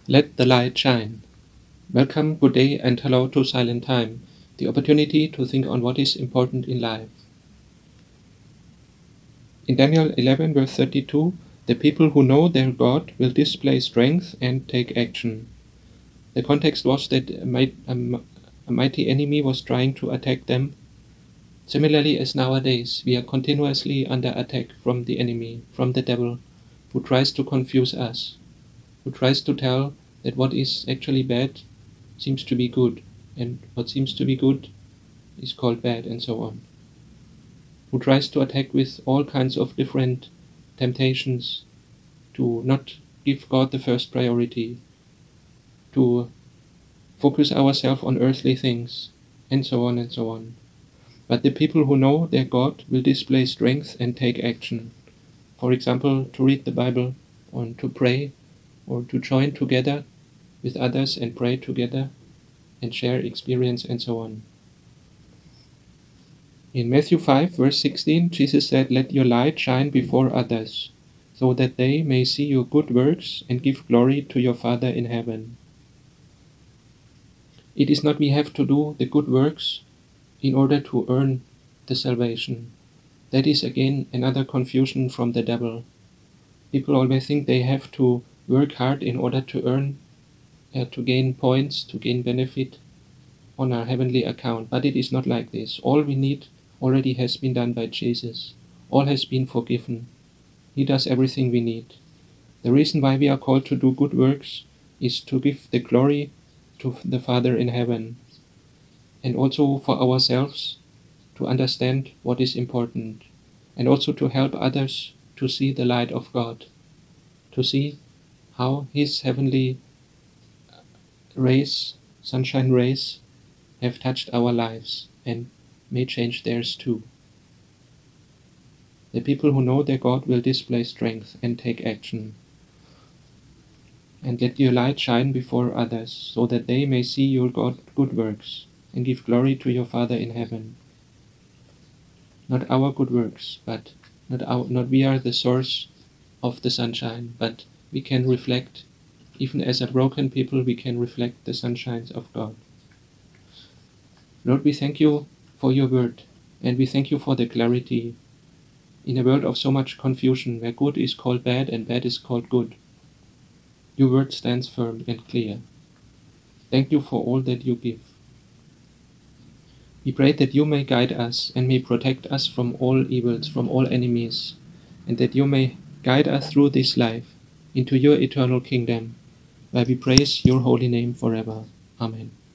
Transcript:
Let the light shine. Welcome, good day, and hello to Silent Time, the opportunity to think on what is important in life. In Daniel 11, verse 32, the people who know their God will display strength and take action. The context was that a mighty enemy was trying to attack them. Similarly as nowadays, we are continuously under attack from the enemy, from the devil, who tries to confuse us, who tries to tell that what is actually bad seems to be good, and what seems to be good is called bad, and so on. Who tries to attack with all kinds of different temptations to not give God the first priority, to focus ourselves on earthly things, and so on and so on. But the people who know their God will display strength and take action. For example, to read the Bible, or to pray, or to join together with others and pray together and share experience and so on. In Matthew 5, verse 16, Jesus said, "Let your light shine before others, so that they may see your good works and give glory to your Father in heaven." It is not we have to do the good works in order to earn the salvation. That is again another confusion from the devil. People always think they have to work hard in order to earn, to gain points, to gain benefit on our heavenly account. But it is not like this. All we need already has been done by Jesus. All has been forgiven. He does everything we need. The reason why we are called to do good works is to give the glory to the Father in heaven, and also for ourselves to understand what is important, and also to help others to see the light of God, to see how His heavenly rays, sunshine rays, have touched our lives and may change theirs too. The people who know their God will display strength and take action. And let your light shine before others, so that they may see your good works and give glory to your Father in heaven. Not our good works, but not we are the source of the sunshine, but we can reflect, even as a broken people, we can reflect the sunshines of God. Lord, we thank you for your word, and we thank you for the clarity in a world of so much confusion, where good is called bad and bad is called good. Your word stands firm and clear. Thank you for all that you give. We pray that you may guide us and may protect us from all evils, from all enemies, and that you may guide us through this life into your eternal kingdom, where we praise your holy name forever. Amen.